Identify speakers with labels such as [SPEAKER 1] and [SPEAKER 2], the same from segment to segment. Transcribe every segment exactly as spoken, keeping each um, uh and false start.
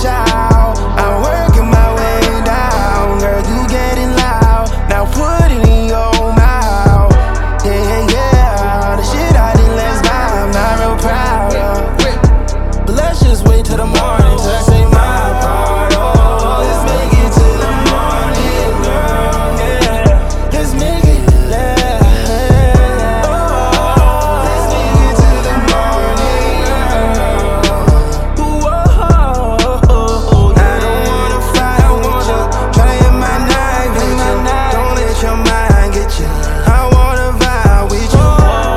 [SPEAKER 1] shout. I'm working my way down, girl, you getting loud. Now put it in your mouth. Yeah, yeah, yeah. The shit I did last night, I'm not real proud of. But let's just wait till the morning till I say my part. Oh, let's make it till the morning, girl. Yeah, let's make it. Yeah. Oh, let's make it till the morning, girl. Whoa. I don't wanna fight with you. Try to hit my night with you. Don't let your mind get you. I wanna vibe with you.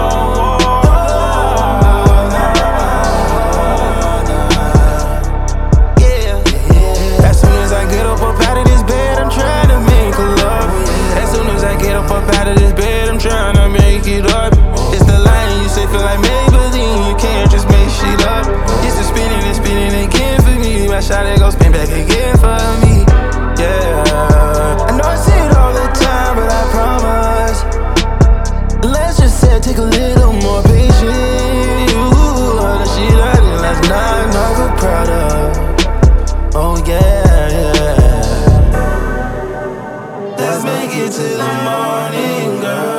[SPEAKER 1] Yeah. As soon as I get up up out of this bed, I'm trying to make a love. As soon as I get up up out of this bed, I'm trying to make it up. It's the line you say feel like Maybelline, you can't just make shit up. It's the spinning and spinning again for me. My shot it go spin back again for me. Yeah, I know I say it all the time, but I promise. Let's just say take a little more patience. Ooh, the shit I did last night, I'm not real proud of. Oh yeah, yeah. Let's make it till the morning, girl.